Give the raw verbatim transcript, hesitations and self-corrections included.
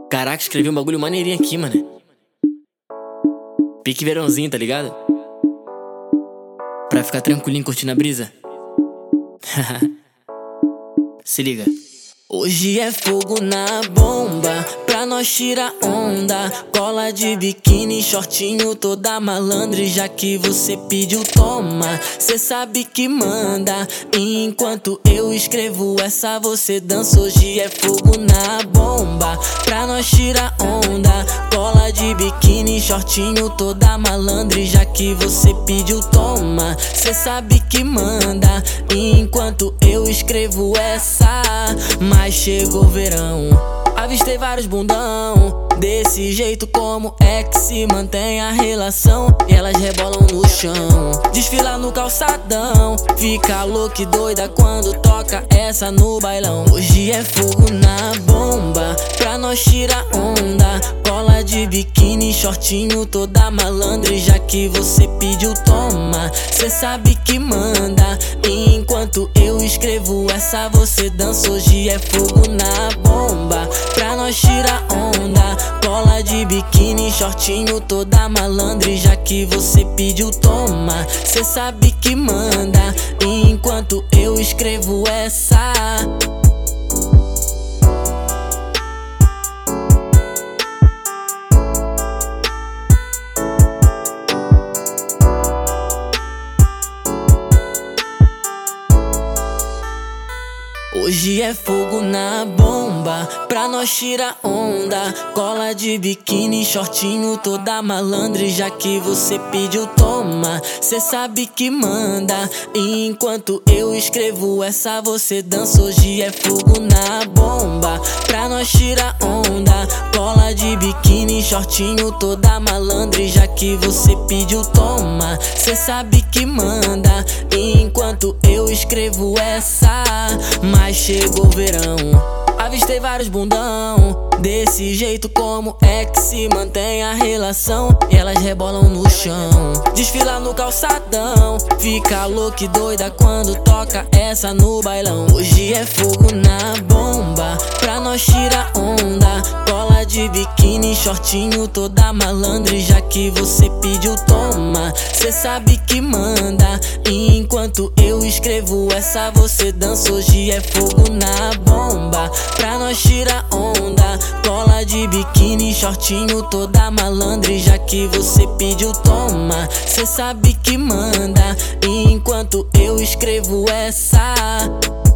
Caraca, escrevi um bagulho maneirinho aqui, mano. Pique verãozinho, tá ligado? Pra ficar tranquilinho curtindo a brisa. Se liga. Hoje é fogo na bomba, pra nós tirar onda. Cola de biquíni, shortinho, toda malandra. E já que você pediu, toma, cê sabe que manda. E enquanto eu escrevo essa, você dança. Hoje é fogo na bomba, pra nós tirar onda. Cola de biquíni, shortinho, toda malandra. E já que você pediu, toma, cê sabe que manda. E enquanto eu escrevo essa, mas chegou o verão, avistei vários bundão. Desse jeito como é que se mantém a relação? E elas rebolam no chão, desfila no calçadão. Fica louca e doida quando toca essa no bailão. Hoje é fogo na bomba, pra nós tirar onda. Cola de biquíni, shortinho, toda malandra. E já que você pediu, toma, cê sabe que manda. E enquanto eu escrevo essa, você dança. Hoje é fogo na bomba, pra nós tirar onda. Cola de biquíni, shortinho, toda malandra. E já que você pediu, toma, cê sabe que manda. E enquanto eu escrevo essa, hoje é fogo na bomba, pra nós tirar onda. Cola de biquíni, shortinho, toda malandra. E já que você pediu, toma, cê sabe que manda. E enquanto eu escrevo essa, você dança. Hoje é fogo na bomba, pra nós tirar onda. Cola de biquíni, shortinho, toda malandra. E já que você pediu, toma, cê sabe que manda. E enquanto eu escrevo essa, mas chegou o verão, avistei vários bundão. Desse jeito como é que se mantém a relação? E elas rebolam no chão, desfila no calçadão. Fica louca e doida quando toca essa no bailão. Hoje é fogo na bomba, pra nós tirar onda. Cola de biquíni, shortinho, toda malandra. E já que você pediu, toma, cê sabe que manda. E enquanto eu escrevo essa, você dança. Hoje é fogo na bomba, pra nós tirar onda. Cola de biquíni, shortinho, toda malandra. E já que você pediu, toma, cê sabe que manda. E enquanto eu escrevo essa,